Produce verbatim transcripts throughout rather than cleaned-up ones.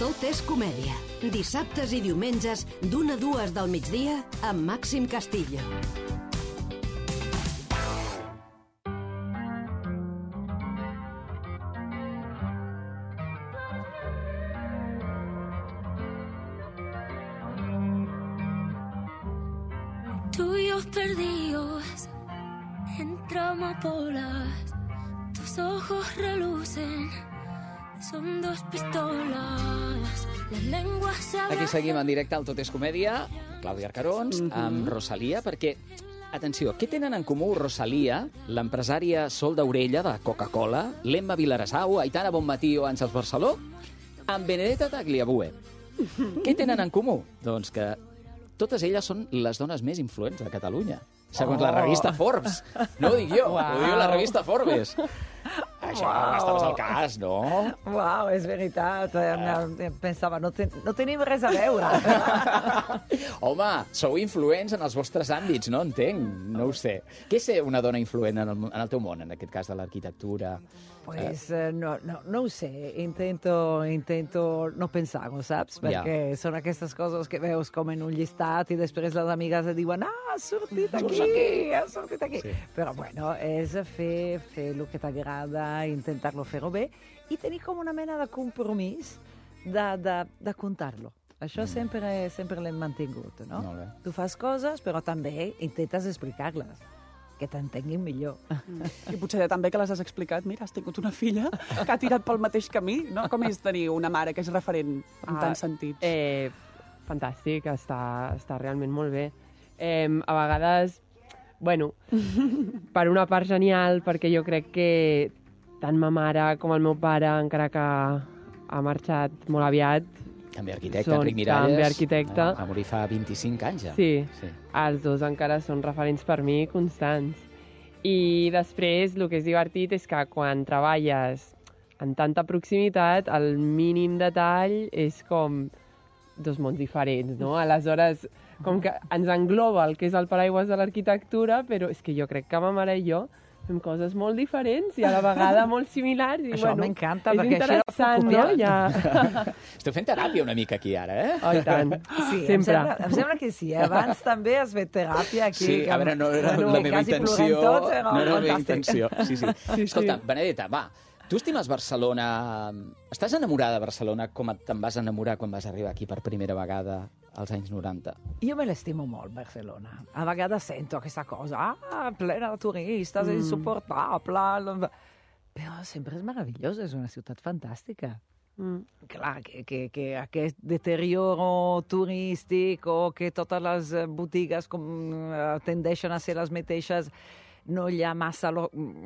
Tot és comèdia. Dissabtes i diumenges, d'una a dues del migdia, amb Màxim Castillo. Tuyos perdidos entre amapolas, tus ojos relucen, son dos pistolas, las lenguas se abrazan. Aquí seguim en directe al Tot és comèdia, Clàudia Arcarons, mm-hmm. amb Rosalia, perquè, atenció, què tenen en comú Rosalia, l'empresària Sol d'Aurella de Coca-Cola, l'Emma Vilarassau, Aitana Bonmatí o Àngels Barceló, amb Benedetta Tagliabue? Què tenen en comú? Doncs que totes elles són les dones més influents de Catalunya, segons oh. la revista Forbes. No ho dic jo, wow. ho diu la revista Forbes. Això wow. estaves al cas, no? Uau, és veritat. Ah. Pensava, no, ten, no tenim res a veure. Home, sou influents en els vostres àmbits, no? Entenc, no ho sé. Què és ser una dona influent en el, en el teu món, en aquest cas de l'arquitectura? Pues eh, no, no, no ho sé, intento, intento no pensar-ho, saps? Perquè yeah. són aquestes coses que veus com en un llistat i després les amigues et diuen ah, has sortit aquí, has sortit aquí. Sí. Però bueno, és fer, fer el que t'agrada, intentar-lo fer-ho bé i tenir com una mena de compromís de, de, de contar-lo. Això mm. sempre, sempre l'hem mantingut, no? Tu fas coses, però també intentes explicar-les, que t'entenguin millor. Mm. I potser també que les has explicat, mira, has tingut una filla que ha tirat pel mateix camí, no? Com és tenir una mare que és referent en ah, tants sentits? Eh, fantàstic, està, està realment molt bé. Eh, a vegades, bueno, per una part genial, perquè jo crec que tant ma mare com el meu pare, encara que ha marxat molt aviat, també arquitecte, Enric Miralles, també arquitecte. Va morir fa vint-i-cinc anys ja. Sí, sí, els dos encara són referents per mi constants. I després el que és divertit és que quan treballes en tanta proximitat, el mínim detall és com dos mons diferents, no? Aleshores, com que ens engloba el que és el paraigües de l'arquitectura, però és que jo crec que ma mare i jo fem coses molt diferents i a la vegada molt similars. I, això bueno, m'encanta, és perquè això interessant, no? Ja... Esteu fent teràpia una mica aquí ara, eh? Oh, i tant, sí, sempre. Em sembla, em sembla que sí. Abans també has fet teràpia aquí. Sí, a veure, no era bueno, la meva intenció. Tots, no era la meva intenció. Sí, sí. Sí, Escolta, sí. Benedetta, va, tu estimes Barcelona... Estàs enamorada de Barcelona com te'n vas enamorar quan vas arribar aquí per primera vegada als anys noranta? Jo me l'estimo molt, Barcelona. A vegades sento aquesta cosa, ah, plena de turistes, mm. insuportable... Però sempre és meravellós, és una ciutat fantàstica. Mm. Clar, que, que, que aquest deterioro turístic o que totes les botigues com, tendeixen a ser les mateixes, no hi ha massa lo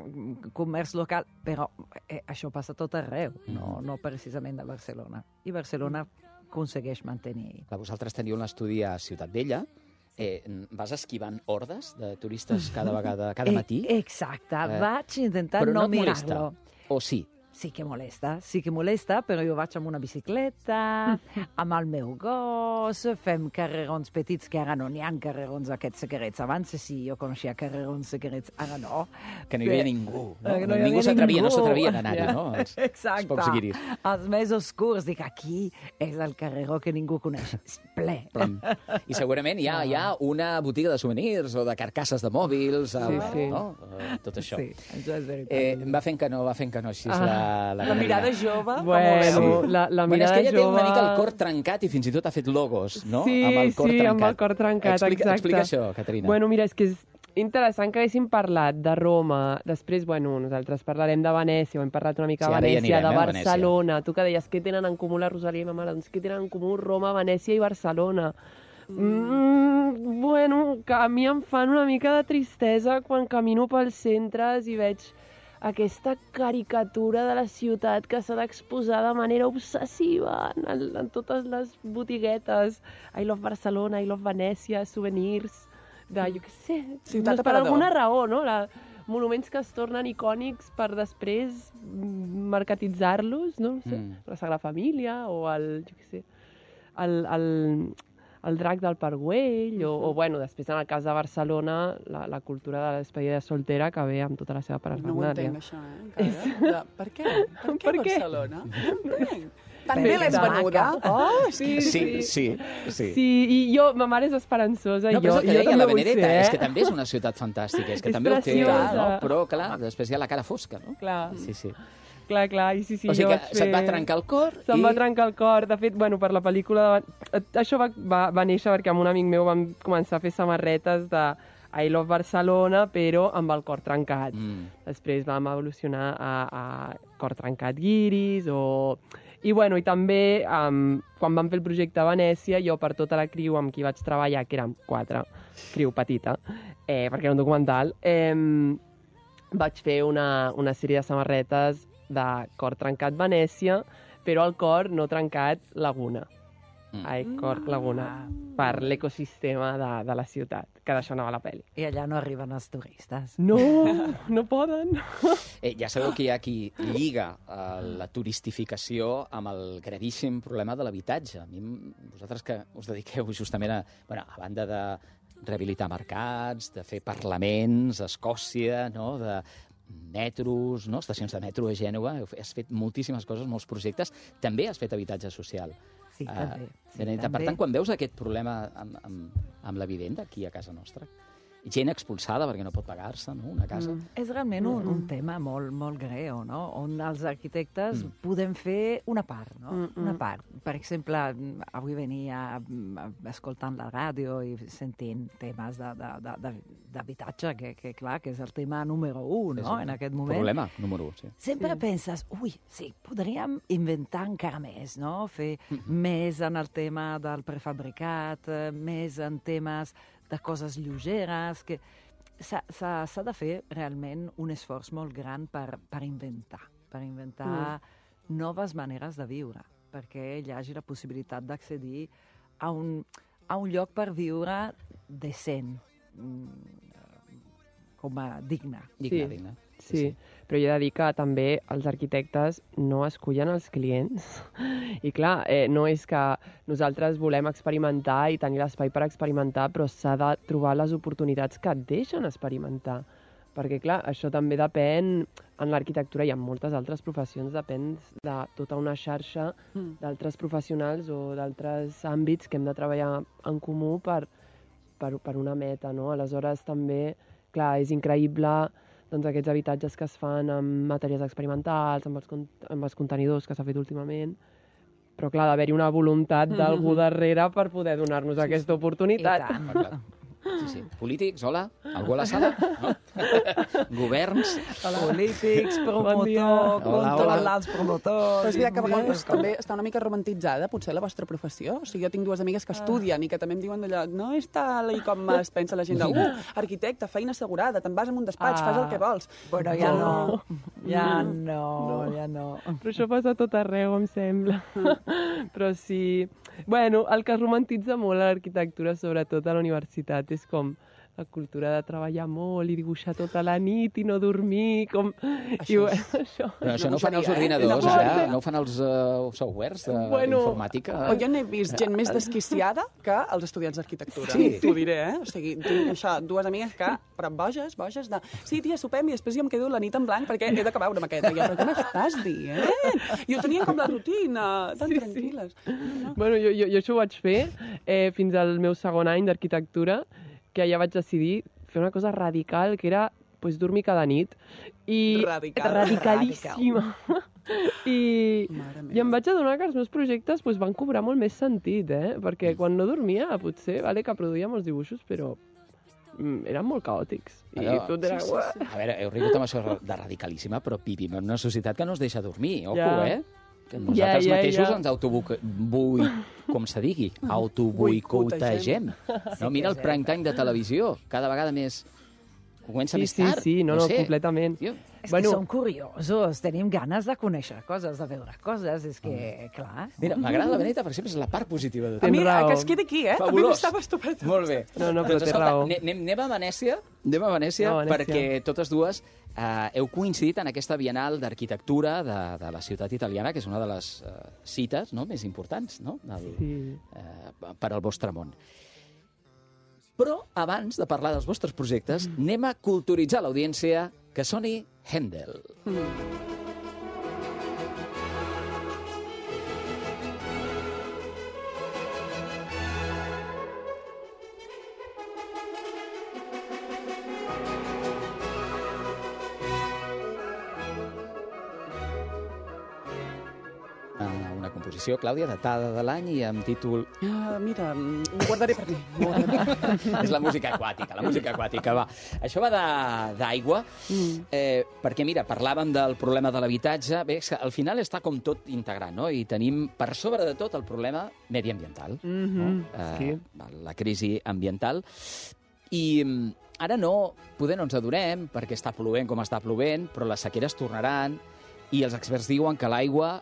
comerç local, però eh, això passa tot arreu, no, no precisament a Barcelona. I Barcelona aconsegueix mantenir. Vosaltres teniu un estudi a Ciutat Vella. Eh, vas esquivant hordes de turistes cada vegada, cada matí? Eh, exacte, eh, vaig intentar no, no mirar-lo. O sí? Sí que molesta, sí que molesta, però jo vaig amb una bicicleta, amb el meu gos, fem carrerons petits, que ara no n'hi ha carrerons aquests secrets. Abans sí, jo coneixia carrerons secrets, ara no. Que no hi havia ningú, no? no ningú s'atrevia, no s'atrevia a anar-hi, no? Els, exacte. Els pocs guiris. Els més oscurs, dic, aquí és el carreró que ningú coneix, és ple. Plem. I segurament hi ha, hi ha una botiga de souvenirs o de carcasses de mòbils, sí, sí. no? Tot això. Sí, això és veritat. Eh, va fent que no, va fent que no, així és la... La, la mirada jove, bueno, com ho sí. la, la bueno, és mirada que ella jove... té una mica el cor trencat i fins i tot ha fet logos, no? Sí, amb el cor sí, trencat. amb el cor trencat, explica, exacte. Explica això, Caterina. Bueno, mira, és que és interessant que haguéssim parlat de Roma, després, bueno, nosaltres parlarem de Venècia, ho hem parlat una mica sí, de Venècia, ja anirem, de eh, Barcelona, tu que deies, què tenen en comú la Rosalia i ma mare? Doncs què tenen en comú Roma, Venècia i Barcelona? Mm, bueno, que a mi em fan una mica de tristesa quan camino pels centres i veig aquesta caricatura de la ciutat que s'ha d'exposar de manera obsessiva en, en totes les botiguetes. I love Barcelona, I love Venècia, souvenirs, de, jo què sé, ciutat per alguna raó, no? La, monuments que es tornen icònics per després mercatitzar-los, no sé, mm. la Sagrada Família o el, jo què sé, el... el el drac del Parc-Güell, o, o, bueno, després, en el cas de Barcelona, la, la cultura de despedida soltera que ve amb tota la seva parafernàlia. No ho entenc, això, eh, encara. De, per què? Per què per Barcelona? Què? No entenc. Tan bé l'has venuda. Oh, Sí, sí, sí. sí. Sí, i jo, ma mare és esperançosa. No, i però és jo, el que jo deia també la ho sé, Benedetta, eh? és que també és una ciutat fantàstica, és que És també ho té, preciosa. no? Però, clar, després hi ha la cara fosca, no? Clar, Sí, sí. clar, clar. I sí, sí, O sigui jo que vaig fer... se't va trencar el cor Se'm i... va trencar el cor. De fet, bueno, per la pel·lícula... De... Això va, va, va néixer perquè amb un amic meu vam començar a fer samarretes de I Love Barcelona, però amb el cor trencat. Mm. Després vam evolucionar a, a cor trencat guiris o... I, bueno, i també, um, quan vam fer el projecte a Venècia, jo per tota la criu amb qui vaig treballar, que érem quatre, criu petita, eh, perquè era un documental, eh, vaig fer una, una sèrie de samarretes de cor trencat Venècia, però el cor no trencat Laguna. Mm. Ai, cor Laguna, per l'ecosistema de, de la ciutat, que d'això anava la pel·li. I allà no arriben els turistes. No, no poden. Eh, ja sabeu que hi ha qui lliga eh, la turistificació amb el gravíssim problema de l'habitatge. A mi, vosaltres que us dediqueu justament a, bueno, a banda de rehabilitar mercats, de fer parlaments a Escòcia, no?, de metros, no?, estacions de metro a Gènova, has fet moltíssimes coses, molts projectes. També has fet habitatge social. Sí, Eh, també. Sí, Benedetta, per també. tant, quan veus aquest problema amb, amb, amb la vivenda aquí a casa nostra, gent expulsada perquè no pot pagar-se, no?, una casa... Mm. És realment un, un tema molt, molt greu, no? On els arquitectes Mm. podem fer una part, no? Mm, mm. Una part. Per exemple, avui venia mm, escoltant la ràdio i sentint temes de- de- de- de- d'habitatge, que, que clar, que és el tema número un, no?, en aquest moment. Problema número un, sí. Sempre Sí. penses, ui, sí, podríem inventar encara més, no? Fer més en el tema del prefabricat, eh, més en temes de coses lleugeres, que s'ha s'ha- s'ha de fer realment un esforç molt gran per, per inventar, per inventar noves maneres de viure, perquè hi hagi la possibilitat d'accedir a un, a un lloc per viure decent, mm, com a digne. Digne, Sí. digne. Sí, però jo he de dir que també els arquitectes no escullen els clients. I clar, eh, no és que nosaltres volem experimentar i tenir l'espai per experimentar, però s'ha de trobar les oportunitats que et deixen experimentar. Perquè, clar, això també depèn, en l'arquitectura i en moltes altres professions, depèn de tota una xarxa Mm. d'altres professionals o d'altres àmbits que hem de treballar en comú per, per, per una meta, no? Aleshores, també, clar, és increïble doncs, aquests habitatges que es fan amb matèries experimentals, amb els, con- amb els contenidors que s'ha fet últimament, però, clar, d'haver-hi una voluntat d'algú darrere per poder donar-nos aquesta I oportunitat. tant. Ah, clar. Sí, sí. Polítics, hola? Algú a la sala? No? Governs? Polítics, Bon dia. promotor, Hola, controlar hola. els promotors... Però és veritat que a i- vegades també està una mica romantitzada, potser, la vostra professió. O sigui, jo tinc dues amigues que estudien i que també em diuen d'allò, no és tal i com es pensa la gent de, uh, arquitecte, feina assegurada, te'n vas a un despatx, Ah. fas el que vols. Bueno, ja no. Ja Mm. no, ja no. Però això passa a tot arreu, em sembla. Però sí... Bueno, el que es romantitza molt a l'arquitectura, sobretot a la universitat, és com la cultura de treballar molt i dibuixar tota la nit i no dormir, com... Això I, bueno, és- això... Però això No no ho fan els seria, eh? ordinadors, No, ara? no. No ho fan els uh, softwares de- Bueno, d'informàtica? O jo n'he vist gent més desquiciada que els estudiants d'arquitectura. Sí. T'ho diré, eh? O sigui, tinc això, dues amigues que, però boges, boges, de... Sí, tia, sopem i després jo em quedo la nit en blanc perquè he d'acabar una maqueta. I jo, però què m'estàs dient? I ho tenien com la rutina, tan Sí, sí. tranquil·les. No? Bueno, jo, jo, jo això ho vaig fer eh, fins al meu segon any d'arquitectura, que ja vaig decidir fer una cosa radical, que era pues, dormir cada nit. I Radical. Radicalíssima. I, Mare I em meva. vaig adonar que els meus projectes pues, van cobrar molt més sentit, eh? Perquè quan no dormia, potser, vale, que produïa molts dibuixos, però mm, eren molt caòtics. I Allò- tot era... sí, sí, sí. A veure, heu rigut amb això de radicalíssima, però vivim en una societat que no es deixa dormir, ojo, Ja. eh? Que nosaltres Ja, ja, mateixos ja. ens autobuc... Bui... com se digui, autoboicotegem. No, mira el prime time de televisió, cada vegada més... Comença Sí, més sí, tard. sí, no, no, sé. completament. Tio, És Bueno. que som curiosos, tenim ganes de conèixer coses, de veure coses, és que, clar... mira, m'agrada la Beneta, per exemple, és la part positiva de A tot. mi, Tens raó. que es quedi aquí, eh? A mi Fabulós. m'estava estupendo. Molt bé. No, no, però doncs, té escolta, raó. ne- Anem, anem a Venècia, anem a Venècia, A Venècia. perquè totes dues eh, heu coincidit en aquesta Bienal d'Arquitectura de, de la ciutat italiana, que és una de les eh, cites no, més importants no, del, Sí. eh, per al vostre món. Però, abans de parlar dels vostres projectes, anem a culturitzar l'audiència que soni Händel. uh, una composició, Clàudia, datada de l'any i amb títol... Uh, mira, ho guardaré per mi. Ho guardaré. És la música aquàtica, la música aquàtica, va. Això va de- d'aigua, Mm. eh, perquè, mira, parlàvem del problema de l'habitatge. Bé, és que al final està com tot integrat, no? I tenim, per sobre de tot, el problema mediambiental. Mhm, no? Eh, sí. La crisi ambiental. I mm, ara no, poder no ens adonem, perquè està plovent com està plovent, però les sequeres tornaran, i els experts diuen que l'aigua,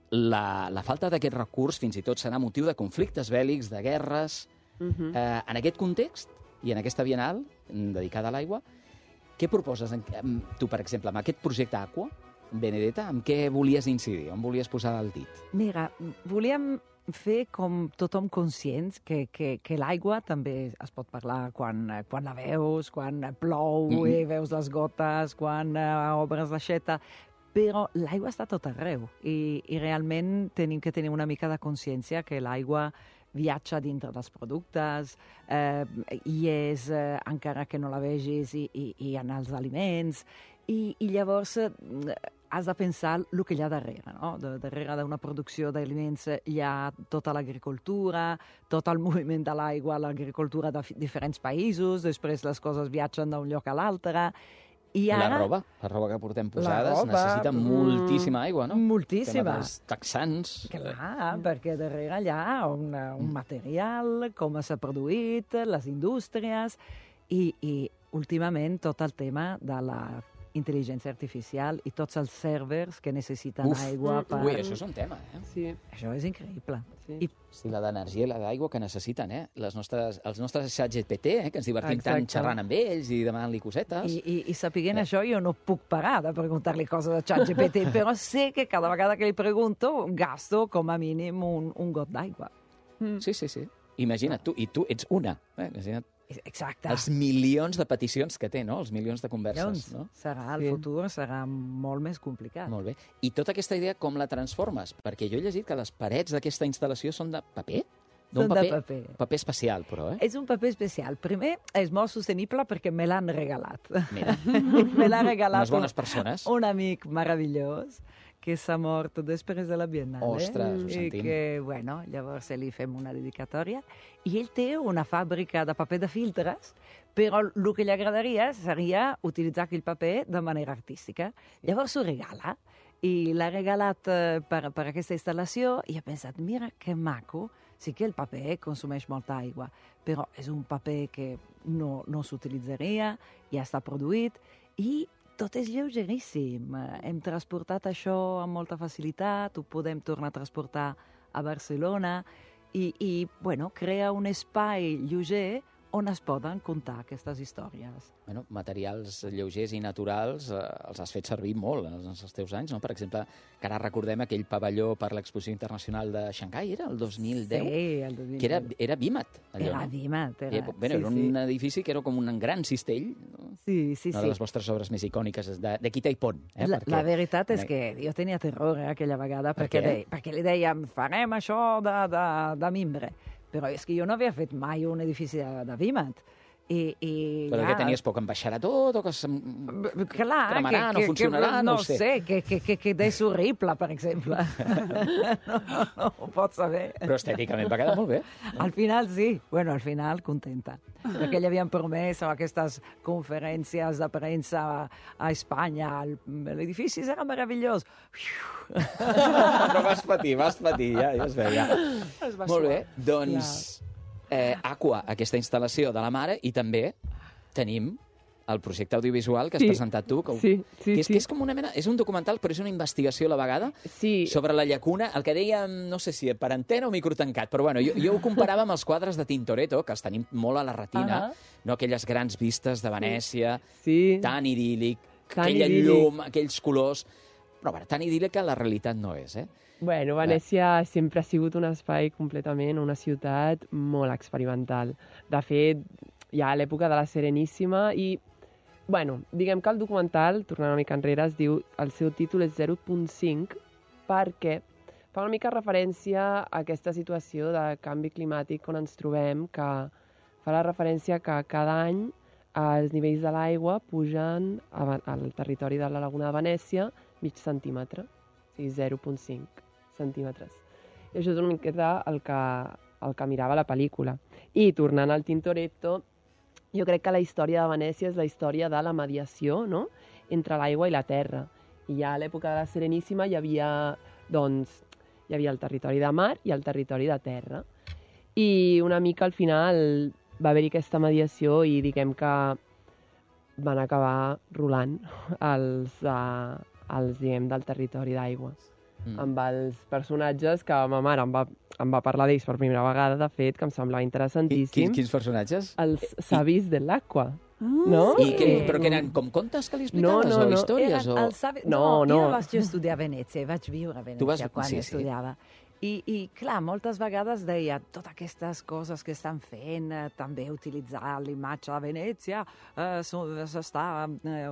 la, la falta d'aquest recurs, fins i tot serà motiu de conflictes bèl·lics, de guerres. Mhm. Eh, en aquest context, i en aquesta Bienal mm, dedicada a l'aigua, què proposes en, en, tu, per exemple, amb aquest projecte Aqua, Benedetta, amb què volies incidir? On volies posar el dit? Mira, volíem fer com tothom conscients que, que, que l'aigua també es pot parlar quan, eh, quan la veus, quan plou Mhm. i veus les gotes, quan uh, obres l'aixeta, però l'aigua està tot arreu i, i realment tenim que tenir una mica de consciència que l'aigua viatja dintre dels productes, eh, i és, eh, encara que no la vegis, i, i, i en els aliments, i, i llavors eh, has de pensar el que hi ha darrere, no? De, darrere d'una producció d'aliments hi ha tota l'agricultura, tot el moviment de l'aigua, l'agricultura de fi- diferents països, després les coses viatgen d'un lloc a l'altre, i ara... La roba, la roba que portem posades, roba, necessita mm, moltíssima aigua, no? moltíssima. El tema dels texans. Clar, perquè darrere hi ha un, un material, com s'ha produït, les indústries, i, i últimament tot el tema de la intel·ligència artificial i tots els servers que necessiten Uf, aigua per... Ui, això és un tema, eh? Sí, Això és increïble. sí. I Sí, la d'energia i la d'aigua que necessiten, eh? Les nostres, els nostres xat G P T, eh? Que ens divertim tant Exacte. xerrant amb ells i demanant-li cosetes. I, i, i sapiguent Bé. això, jo no puc parar de preguntar-li coses a ChatGPT, però sé que cada vegada que li pregunto gasto com a mínim un, un got d'aigua. Sí, sí, sí. Imagina't tu, i tu ets una. Eh? Imagina't Exacte. els milions de peticions que té, no? Els milions de converses, Llavors, no? serà, el Sí. futur serà molt més complicat. Molt bé. I tota aquesta idea com la transformes? Perquè jo he llegit que les parets d'aquesta instal·lació són de paper? D'un Són de paper. Paper especial, però, eh? És un paper especial. Primer, és molt sostenible perquè me l'han regalat. Mira, me l'ha regalat unes bones un, persones. un amic meravellós que s'ha mort després de la Biennale. Ostres, ho I sentim. que, bueno, llavors li fem una dedicatòria. I ell té una fàbrica de paper de filtres, però el que li agradaria seria utilitzar aquell paper de manera artística. Llavors s'ho regala. I l'ha regalat eh, per, per aquesta instal·lació i ha pensat, mira que maco, sí que el paper consumeix molta aigua, però és un paper que no, no s'utilitzaria, ja està produït, i tot és lleugeríssim. Eh, Hem transportat això amb molta facilitat, ho podem tornar a transportar a Barcelona, i, i bueno, crea un espai lleuger on es poden contar aquestes històries. Bueno, materials lleugers i naturals eh, els has fet servir molt en els, els teus anys, no? Per exemple, que ara recordem aquell pavelló per l'Exposició Internacional de Xangai, era el dos mil deu? Sí, el dos mil deu. Que era, era Vímat, allò, Era no? Vímat, era... Era, bueno, era un edifici que era com un gran cistell, no? Sí, sí, Una sí. de les vostres obres més icòniques és de, de Quita i Pont. Eh? La, Perquè- la veritat és en- que jo tenia terror eh, aquella vegada Per perquè, què? de, perquè li dèiem farem això de, de, de mimbre, però és que jo no havia fet mai un edifici de, de Vímat. I, i Però ja, que tenies por que em baixarà tot o que... Se'm... B- Clar, cremarà, que, no que, funcionarà, que, no no ho sé. sé, que, que, que, que és horrible, per exemple. no, no, no ho pots saber. Però estèticament va quedar molt bé. Al final sí, bueno, al final contenta, perquè li havien promès amb aquestes conferències de premsa a, a Espanya, el- l'edifici serà meravellós. Però vas patir, vas patir, ja, ja es veia. Es va Molt bé, suar. doncs eh, Aqua, aquesta instal·lació de la mare, i també tenim el projecte audiovisual que has Sí. presentat tu, que, Sí, sí, que, és, sí. que és com una mena, és un documental, però és una investigació a la vegada Sí, sobre la llacuna, el que dèiem, no sé si per antena o microtancat, però bueno, jo, jo ho comparava amb els quadres de Tintoretto, que els tenim molt a la retina, Ahà. no aquelles grans vistes de Venècia, sí. tan idíl·lic, Tan aquella idíl·lic. llum, aquells colors... Però bueno, tan idíl·lic que la realitat no és, eh? Bueno, Venècia sempre ha sigut un espai completament, una ciutat molt experimental. De fet, ja a l'època de la Sereníssima i, bueno, diguem que el documental, tornant una mica enrere, es diu, el seu títol és zero punt cinc perquè fa una mica referència a aquesta situació de canvi climàtic on ens trobem, que fa la referència que cada any els nivells de l'aigua pugen a- al territori de la Laguna de Venècia mig centímetre, o sigui, zero punt cinc centímetres. I això és una miqueta el que, el que mirava la pel·lícula. I tornant al Tintoretto, jo crec que la història de Venècia és la història de la mediació, no?, entre l'aigua i la terra. I ja a l'època de la Sereníssima hi havia, doncs, hi havia el territori de mar i el territori de terra. I una mica al final va haver-hi aquesta mediació i diguem que van acabar rolant els, uh, els diguem, del territori d'aigua. Mm. Amb els personatges que ma mare em va, em va parlar d'ells per primera vegada, de fet, que em semblava interessantíssim. Quins, quins personatges? Els savis de l'aqua. No? I que, però que eren com contes que li explicaves, no, no, o no. històries? Eren O... els savi... No, no, no. jo vaig estudiar a Venècia, vaig viure a Venècia vas... quan sí, sí. estudiava. I, I, clar, moltes vegades deia totes aquestes coses que estan fent, eh, també utilitzar l'imatge de Venècia, eh, s'està eh,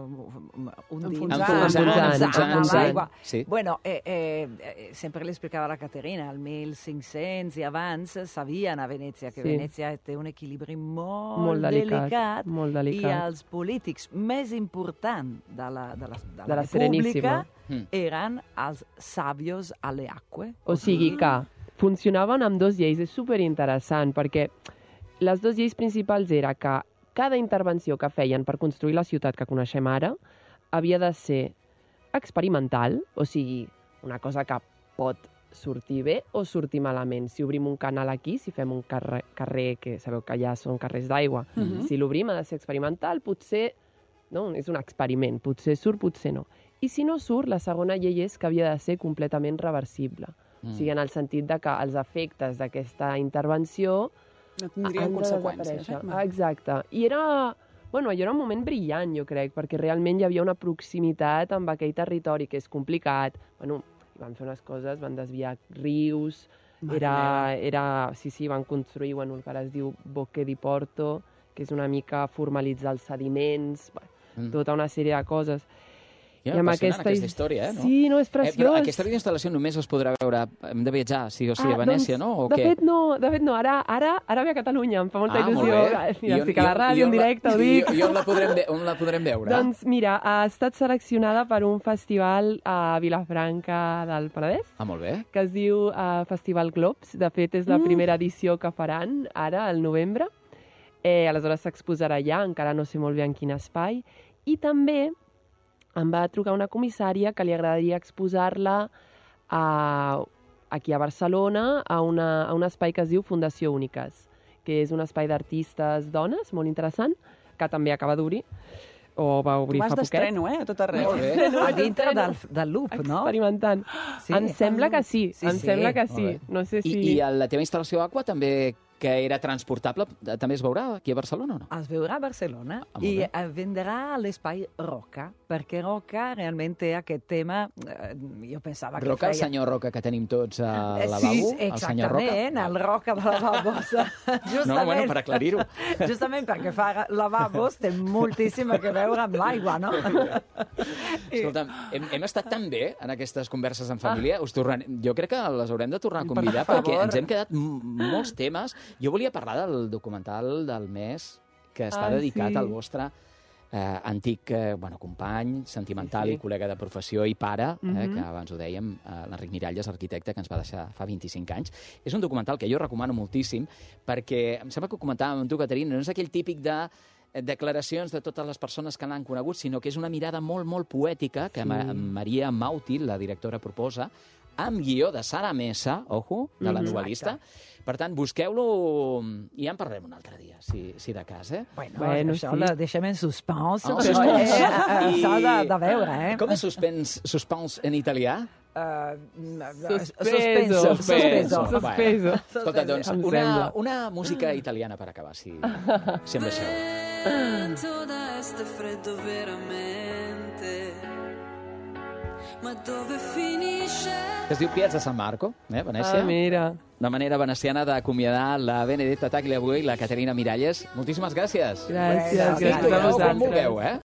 ondint, Enfonsant, enfonsant a l'aigua. Sí. Bueno, eh, eh, sempre li explicava a la Caterina, al mil cinc-cents i abans sabien a Venècia que Sí. Venècia té un equilibri molt, Molt delicat, delicat, molt delicat. i els polítics més importants de la, de la, de la, De la República Sereníssima. Mm. eren els sabios alle acque. O sigui que funcionaven amb dos lleis. És superinteressant perquè les dues lleis principals era que cada intervenció que feien per construir la ciutat que coneixem ara havia de ser experimental, o sigui, una cosa que pot sortir bé o sortir malament. Si obrim un canal aquí, si fem un carrer, carrer que sabeu que ja són carrers d'aigua, Mhm. si l'obrim ha de ser experimental, potser no, és un experiment, potser surt, potser no. I si no surt, la segona llei és que havia de ser completament reversible. Mm. O sigui, en el sentit de que els efectes d'aquesta intervenció No tindrien han de conseqüències. desaparèixer. Eh? Ah, exacte. I era, bueno, allò era un moment brillant, jo crec, perquè realment hi havia una proximitat amb aquell territori que és complicat. Bueno, van fer unes coses, van desviar rius, era, era, sí, sí, van construir, bueno, el que ara es diu Bocche di Porto, que és una mica formalitzar els sediments, mm. tota una sèrie de coses. Ja, apassionant aquesta, aquesta història, eh? No? Sí, no, és preciós. Eh, però aquesta instal·lació només es podrà veure... Hem de viatjar, sí o sí, a Venècia, doncs, no? O de què? fet, no, de fet, no. Ara, ara, ara ve a Catalunya, em fa molta Ah, molt il·lusió. bé. Mira, I on- estic a la i on- ràdio, i on en la- directe, ho i- dic. I on la podrem, ve- on la podrem veure? Doncs mira, ha estat seleccionada per un festival a Vilafranca del Penedès, Ah, molt bé. que es diu uh, Festival Globs. De fet, és la Mm. primera edició que faran ara, al novembre. Eh, aleshores s'exposarà allà, encara no sé molt bé en quin espai. I també em va trucar una comissària que li agradaria exposar-la a, aquí a Barcelona, a, una, a un espai que es diu Fundació Úniques, que és un espai d'artistes dones, molt interessant, que també acaba d'obrir, o va Tu obrir vas fa poquet. d'estreno, eh? A tot arreu. Molt bé. A dintre del, del loop, no? Experimentant. Sí. Em sembla que sí, Sí, em sí. sembla que Molt sí. bé. No sé si... I, I a la teva instal·lació Aqua també, que era transportable, també es veurà aquí a Barcelona o no? Es veurà a Barcelona Ah, molt i bé. eh, vendrà a l'espai Roca, perquè Roca realment té aquest tema... Eh, jo pensava que Roca, el feia... senyor Roca que tenim tots al Eh, lavabo? Sí, el senyor Roca? exactament, el Roca de lavabos. Justament, No, bueno, per aclarir-ho. Justament perquè fa lavabos té moltíssim a que veure amb l'aigua, no? Escolta'm, hem, hem estat tan bé en aquestes converses en família, us tornarem, jo crec que les haurem de tornar a convidar Per perquè favor. ens hem quedat m- molts temes. Jo volia parlar del documental del mes que està Ah, dedicat sí. al vostre eh, antic eh, bueno, company, sentimental Sí, sí. i col·lega de professió i pare, eh, Mhm. que abans ho dèiem, eh, l'Enric Miralles, arquitecte, que ens va deixar fa vint-i-cinc anys. És un documental que jo recomano moltíssim perquè em sembla que ho comentàvem amb tu, Caterina, no és aquell típic de declaracions de totes les persones que l'han conegut, sinó que és una mirada molt, molt poètica que Sí. Ma Maria Mauti, la directora, proposa, amb guió de Sara Mesa, ojo, de la Mhm. novel·lista. Per tant, busqueu-lo i ja en parlarem un altre dia, si, si de cas, eh? Bueno, Bueno, això sí. la deixem en suspens, Ah, però suspens. eh, eh, I- s'ha de, de veure, eh? Com és suspens, suspens en italià? Uh, Suspeso. suspenso. Suspeso. Escolta, doncs, Em una, sembla. una música italiana per acabar, si, si em deixeu. Vento da est è freddo veramente, ma dove finisce? Es diu Piazza San Marco, eh, Venècia. Ah, mira. Una manera veneciana d'acomiadar la Benedetta Taglia avui i la Caterina Miralles. Moltíssimes gràcies. Gràcies, Bueno, gràcies a Torneu quan vosaltres. vulgueu, eh?